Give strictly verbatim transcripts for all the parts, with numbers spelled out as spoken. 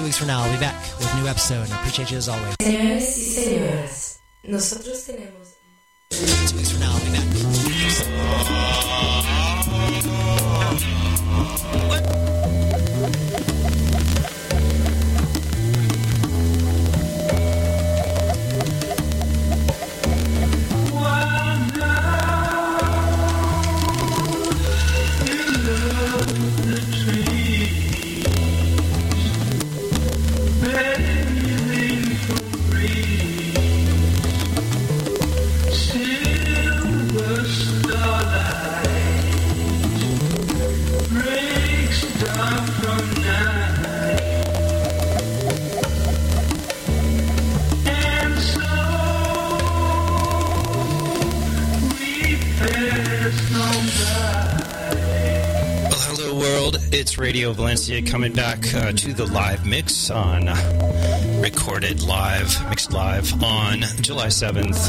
two weeks from now, I'll be back with a new episode. I appreciate you as always. Señores y señoras, nosotros tenemos... Two weeks from now, I'll be back. What? It's Radio Valencia coming back uh, to the live mix on uh, recorded live, mixed live on July seventh,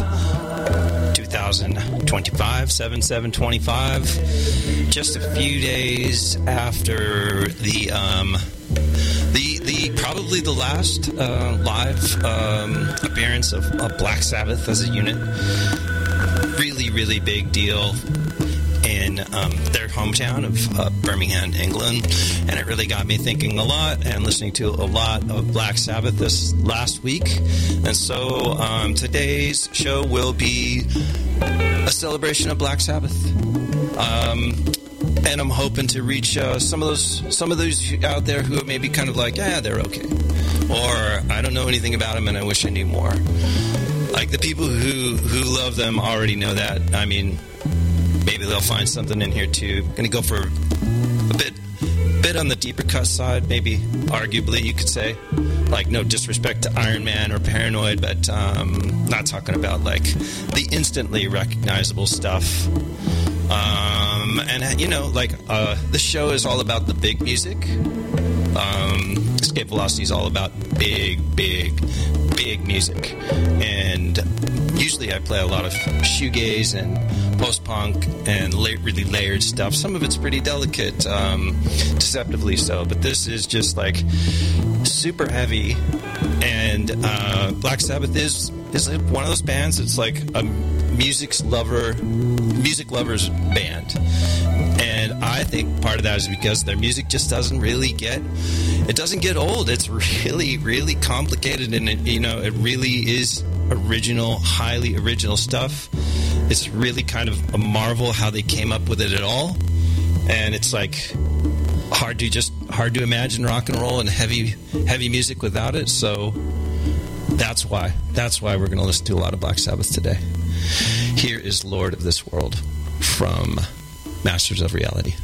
twenty twenty-five, seven seven twenty-five. Just a few days after the um, the the probably the last uh, live um, appearance of, of Black Sabbath as a unit. Really, really big deal in um, their hometown of uh, Birmingham, England, and it really got me thinking a lot and listening to a lot of Black Sabbath this last week. And so um, today's show will be a celebration of Black Sabbath, um, and I'm hoping to reach uh, some of those some of those out there who are maybe kind of like, yeah, they're okay, or I don't know anything about them and I wish I knew more. Like the people who who love them already know that. I mean, maybe they'll find something in here too. Going to go for a bit, bit on the deeper cut side, maybe. Arguably, you could say, like, no disrespect to Iron Man or Paranoid, but um, not talking about like the instantly recognizable stuff. Um, and you know, like uh, the show is all about the big music. Um, Escape Velocity is all about big, big, big music, and usually I play a lot of shoegaze and post-punk and la- really layered stuff. Some of it's pretty delicate, um, deceptively so, but this is just like super heavy. And uh, Black Sabbath is is one of those bands. It's like a music lover, music lovers band. And I think part of that is because their music just doesn't really get, it doesn't get old. It's really, really complicated, and it, you know, it really is original, highly original stuff. It's really kind of a marvel how they came up with it at all. And it's like hard to just hard to imagine rock and roll and heavy heavy music without it. So that's why. That's why we're going to listen to a lot of Black Sabbath today. Here is Lord of This World from Masters of Reality.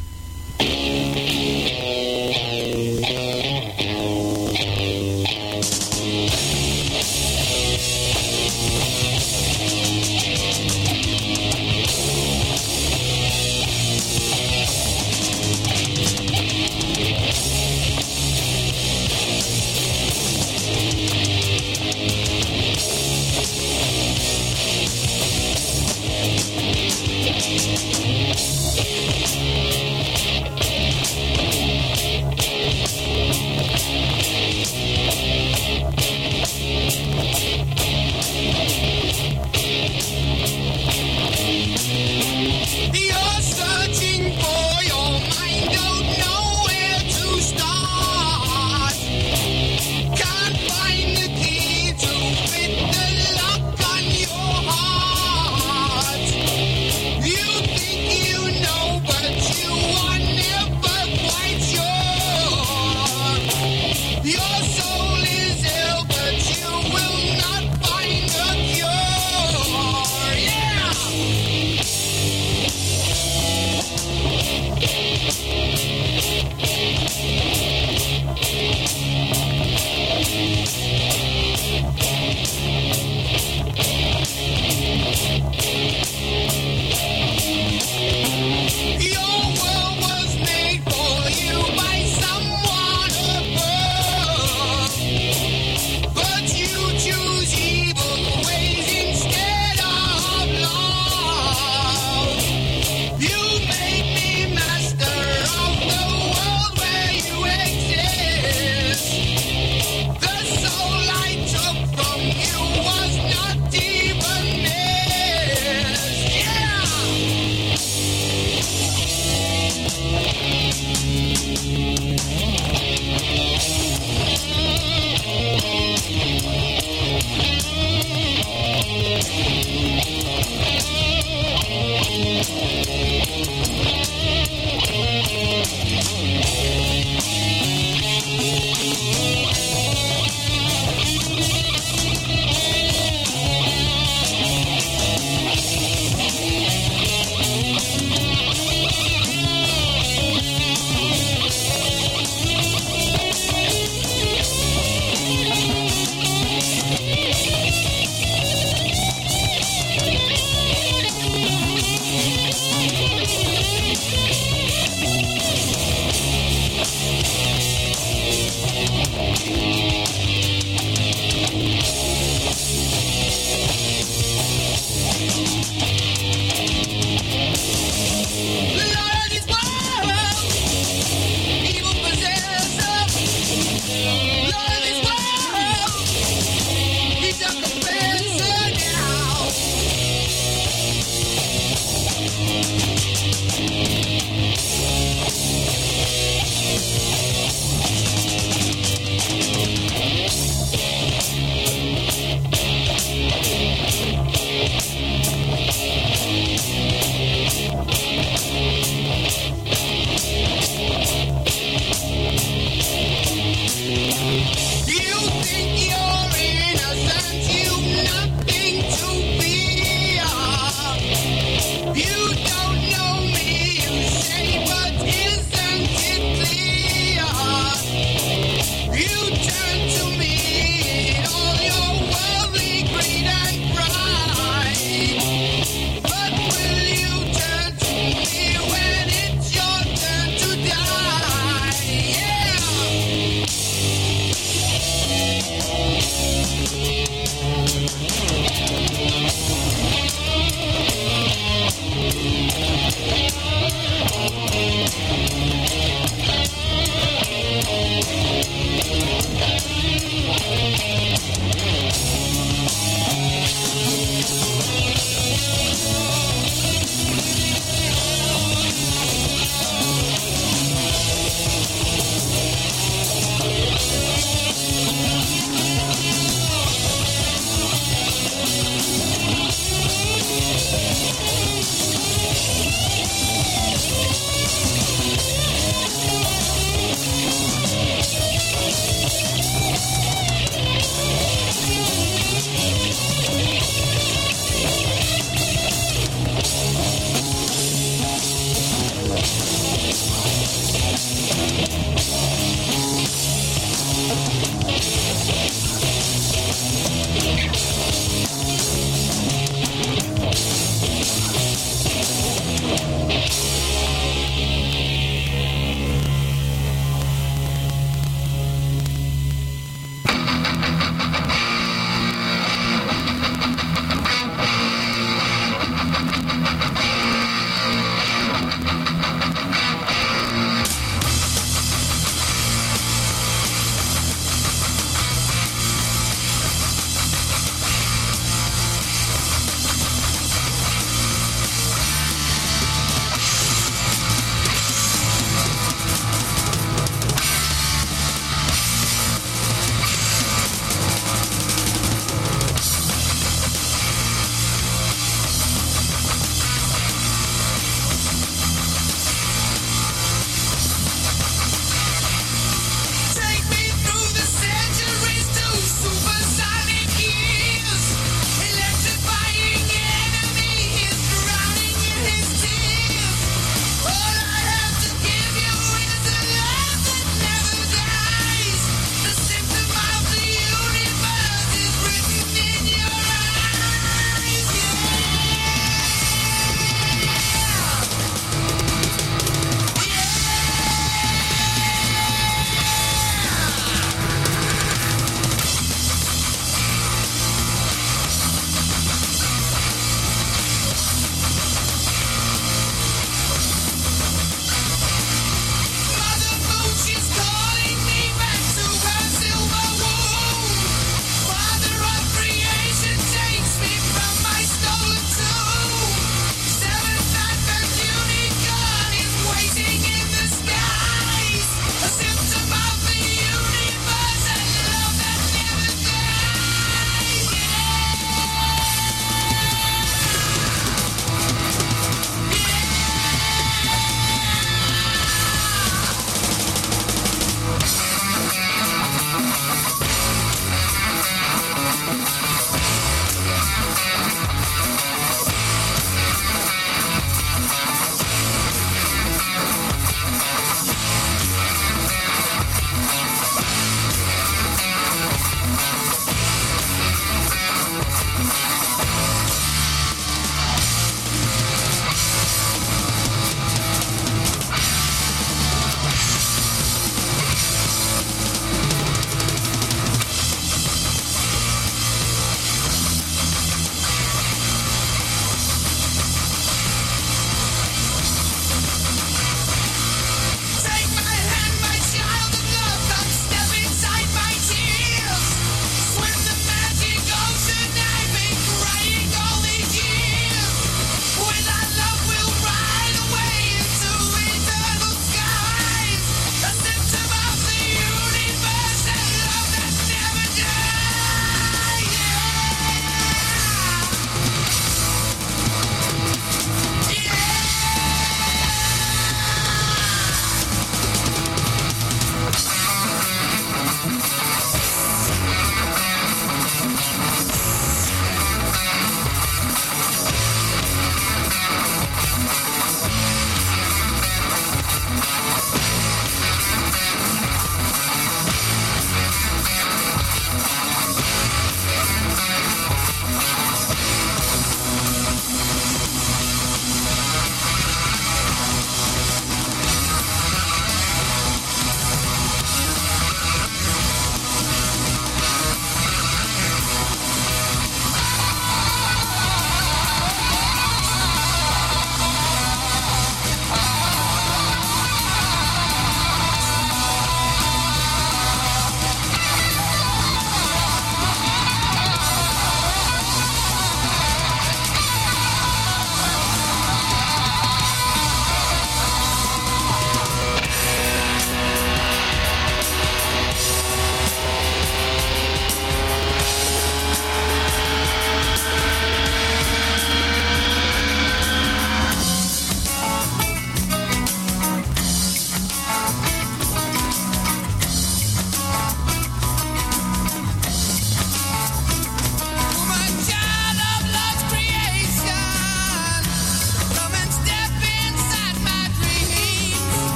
We'll be right back.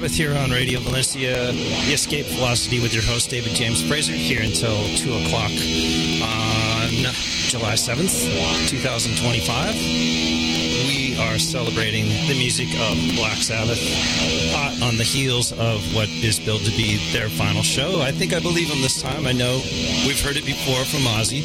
Sabbath here on Radio Valencia, The Escape Velocity with your host, David James Fraser, here until two o'clock on July seventh, twenty twenty-five. We are celebrating the music of Black Sabbath, hot on the heels of what is billed to be their final show. I think I believe them this time. I know we've heard it before from Ozzy.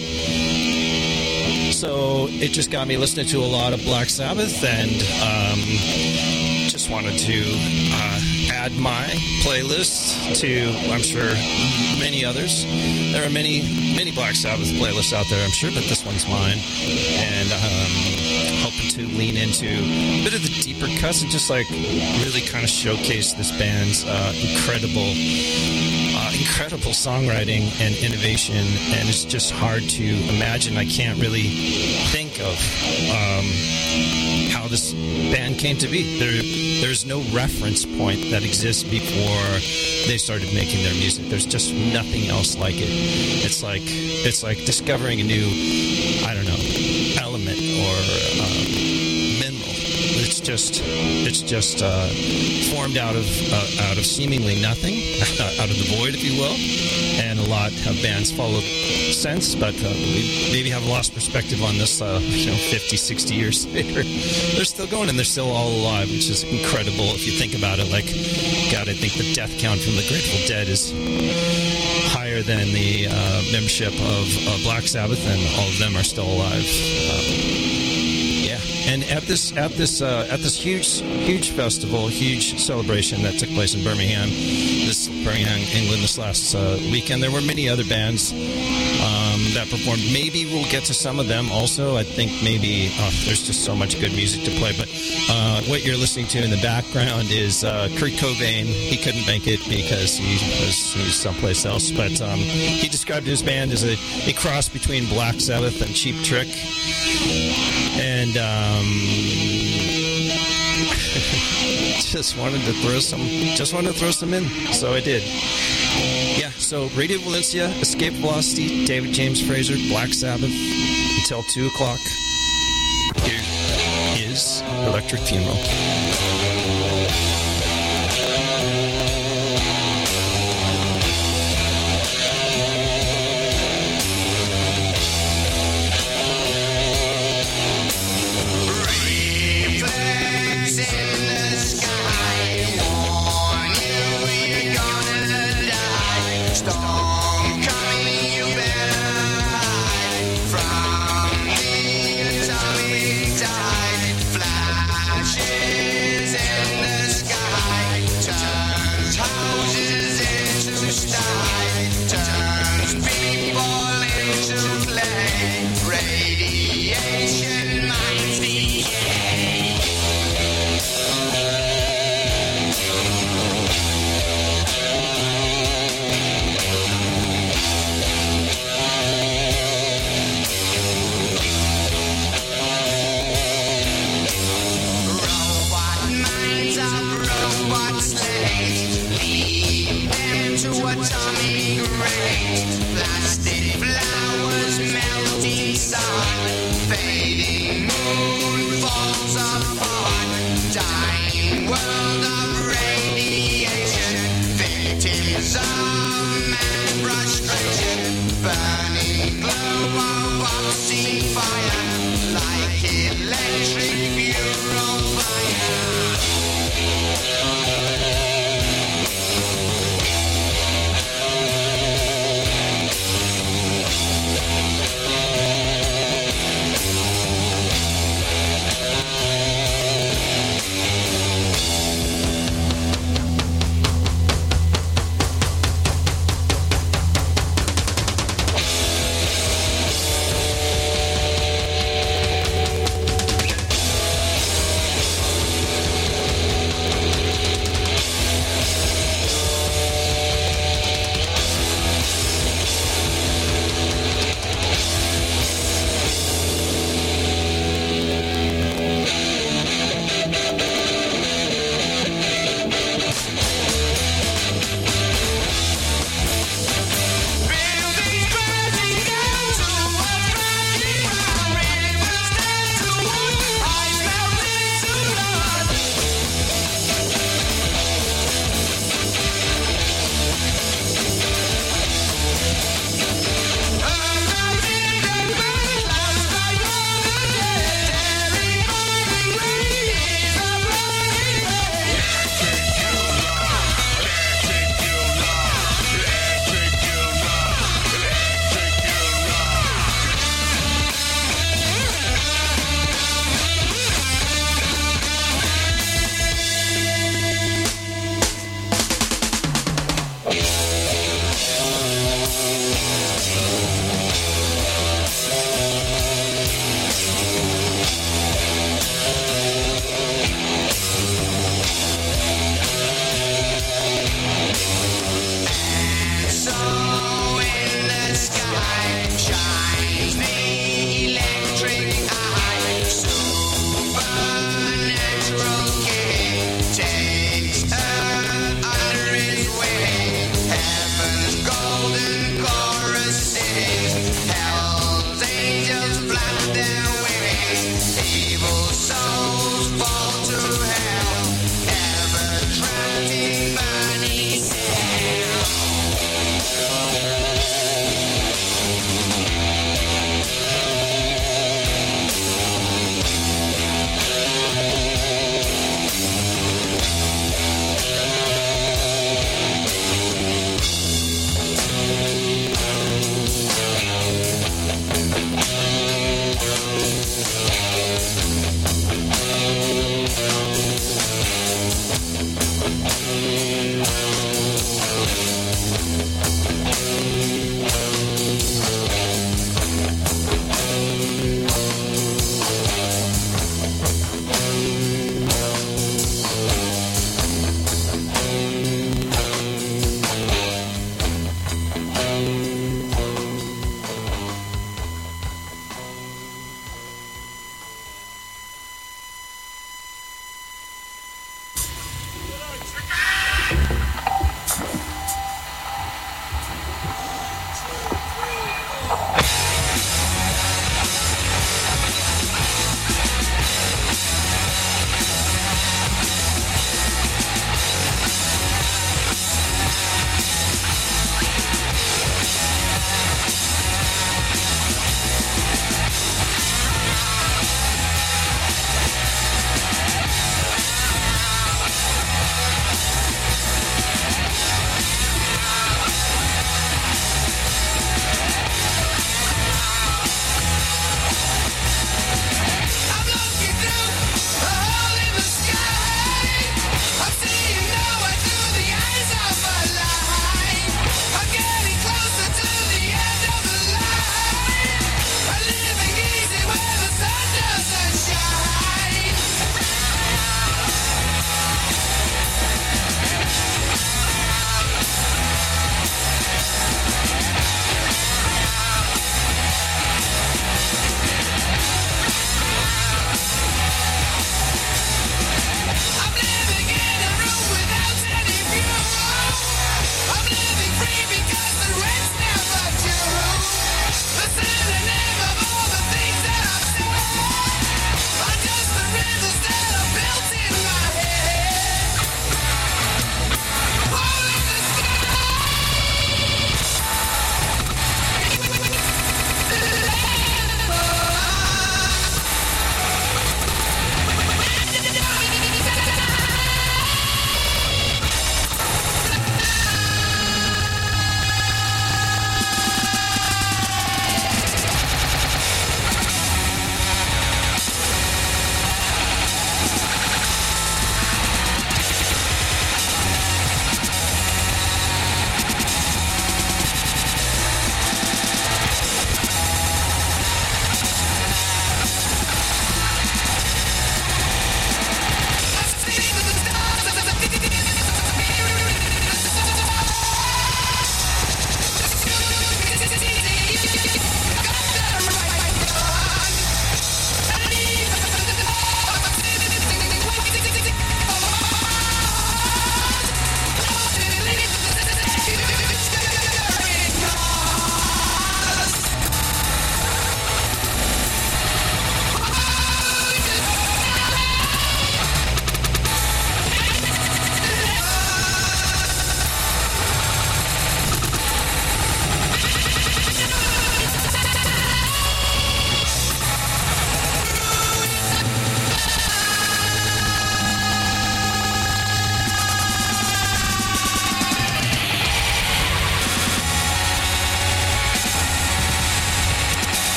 So it just got me listening to a lot of Black Sabbath, and um, just wanted to uh, add my playlist to, I'm sure, many others. There are many, many Black Sabbath playlists out there, I'm sure, but this one's mine. And um, hoping to lean into a bit of the deeper cuts and just like really kind of showcase this band's uh, incredible Uh, incredible songwriting and innovation, and it's just hard to imagine. I can't really think of um, how this band came to be. There, there's no reference point that exists before they started making their music. There's just nothing else like it. It's like it's like discovering a new, I don't know, element or um, mineral. It's just it's just uh, formed out of uh, out of seemingly nothing, out of the void, if you will. And a lot of bands followed since, but uh, we maybe have lost perspective on this. Uh, you know, fifty, sixty years later, they're still going and they're still all alive, which is incredible if you think about it. Like, God, I think the death count from the Grateful Dead is higher than the uh, membership of uh, Black Sabbath, and all of them are still alive. Um, And at this at this uh, at this huge huge festival, huge celebration that took place in Birmingham, this Birmingham, England, this last uh, weekend, there were many other bands um, that performed. Maybe we'll get to some of them also. I think maybe oh, there's just so much good music to play. But uh, what you're listening to in the background is uh, Kurt Cobain. He couldn't make it because he was he's someplace else. But um, he described his band as a, a cross between Black Sabbath and Cheap Trick. And um, just wanted to throw some, just wanted to throw some in, so I did. Yeah. So Radio Valencia, Escape Velocity, David James Fraser, Black Sabbath, until two o'clock. Here is Electric Funeral.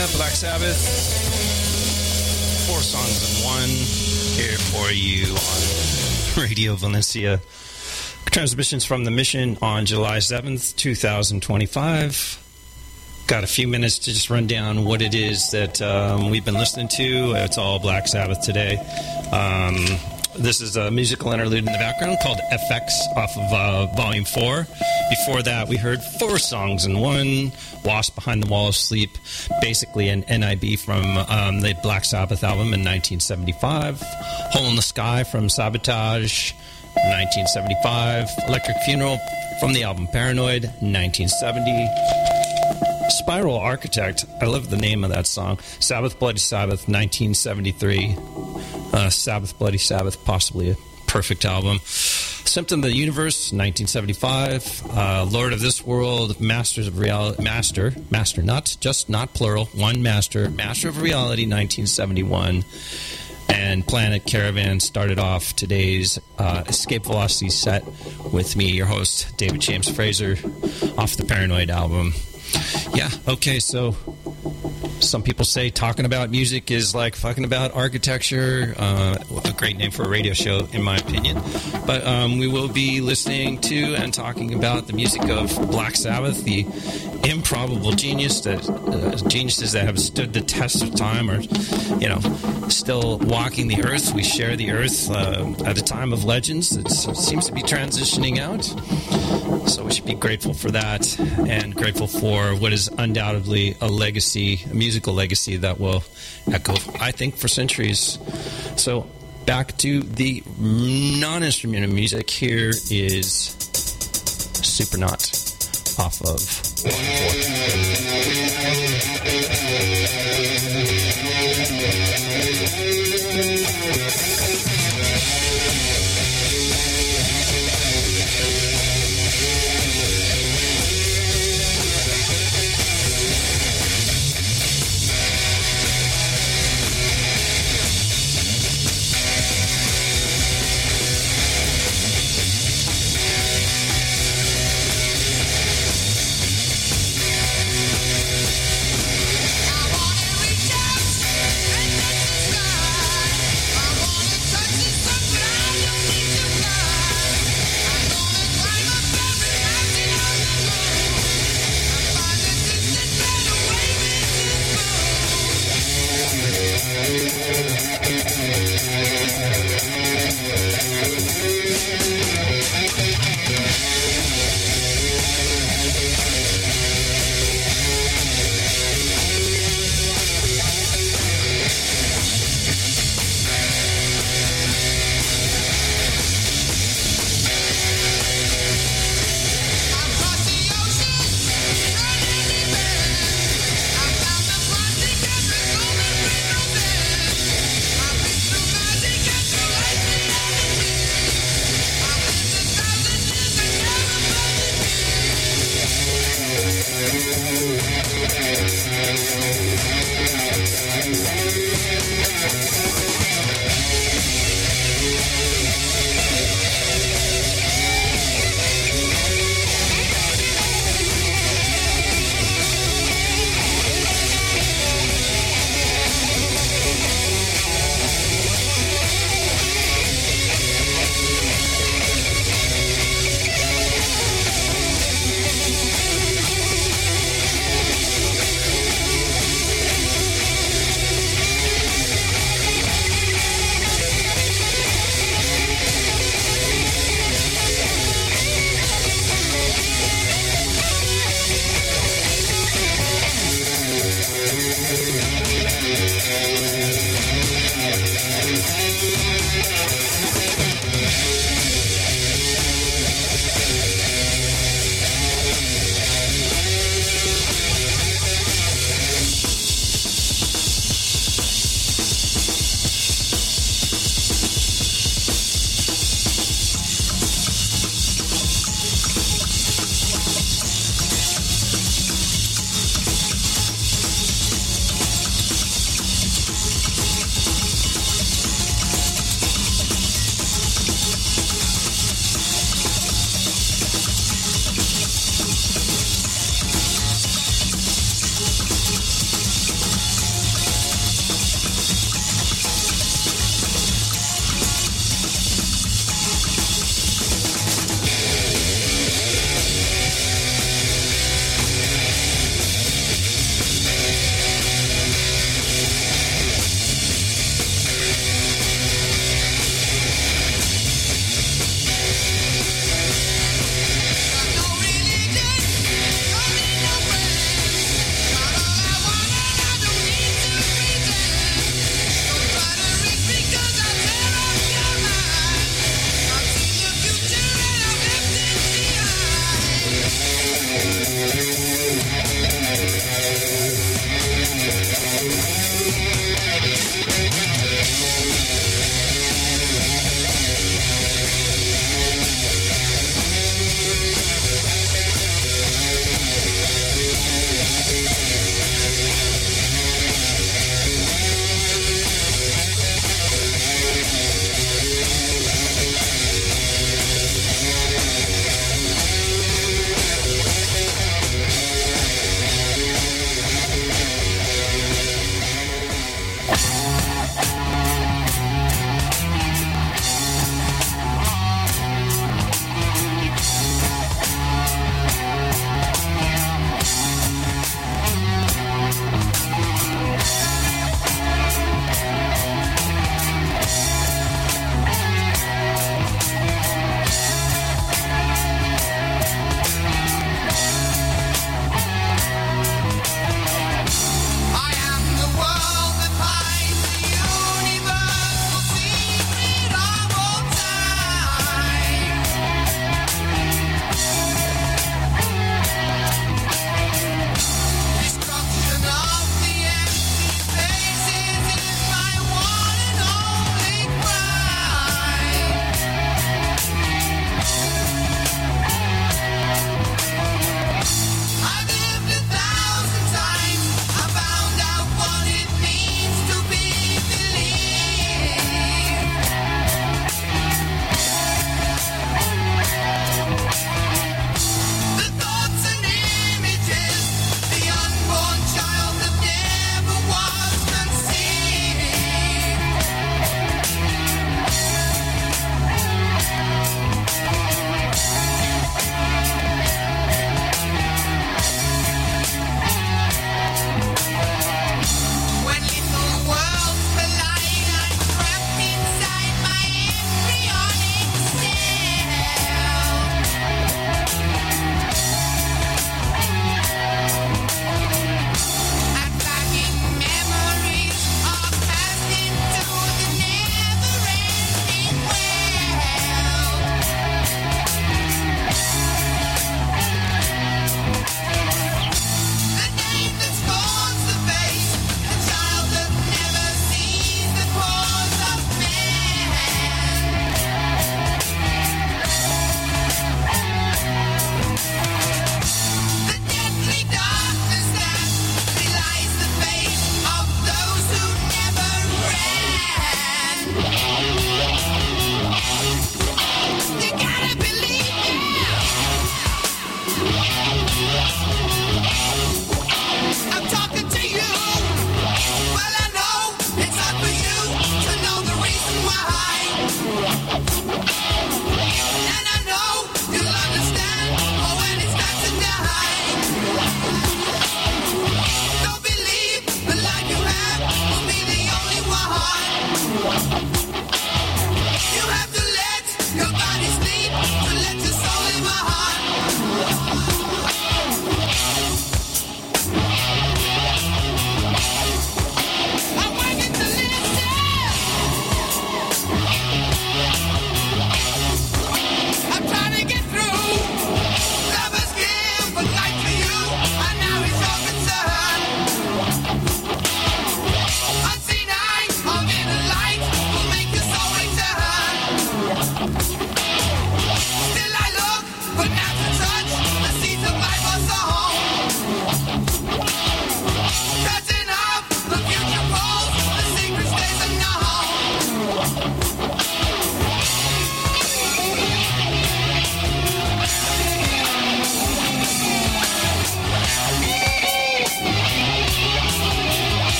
Yeah, Black Sabbath. Four songs in one here for you on Radio Valencia. Transmissions from the mission on July seventh, twenty twenty-five. Got a few minutes to just run down what it is that um, we've been listening to. It's all Black Sabbath today. Um, this is a musical interlude in the background called F X off of uh, Volume four. Before that, we heard four songs in one. Wasp Behind the Wall of Sleep, basically an N I B from um, the Black Sabbath album in nineteen seventy-five. Hole in the Sky from Sabotage, nineteen seventy-five. Electric Funeral from the album Paranoid, nineteen seventy. Spiral Architect, I love the name of that song. Sabbath Bloody Sabbath, nineteen seventy-three. Uh, Sabbath Bloody Sabbath, possibly a perfect album. Symptom of the Universe, nineteen seventy-five. Uh, Lord of This World, Masters of Reality, Master, Master, not just not plural, one Master, Master of Reality, nineteen seventy-one. And Planet Caravan started off today's uh, Escape Velocity set with me, your host, David James Fraser, off the Paranoid album. Yeah, okay, so some people say talking about music is like fucking about architecture. Uh, a great name for a radio show, in my opinion. But um, we will be listening to and talking about the music of Black Sabbath, the improbable genius that uh, geniuses that have stood the test of time, or you know, still walking the earth. We share the earth uh, at a time of legends that seems to be transitioning out. So we should be grateful for that, and grateful for what is undoubtedly a legacy, a musical legacy that will echo, I think, for centuries. So back to the non-instrumental music. Here is Supernaut off of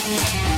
Bye.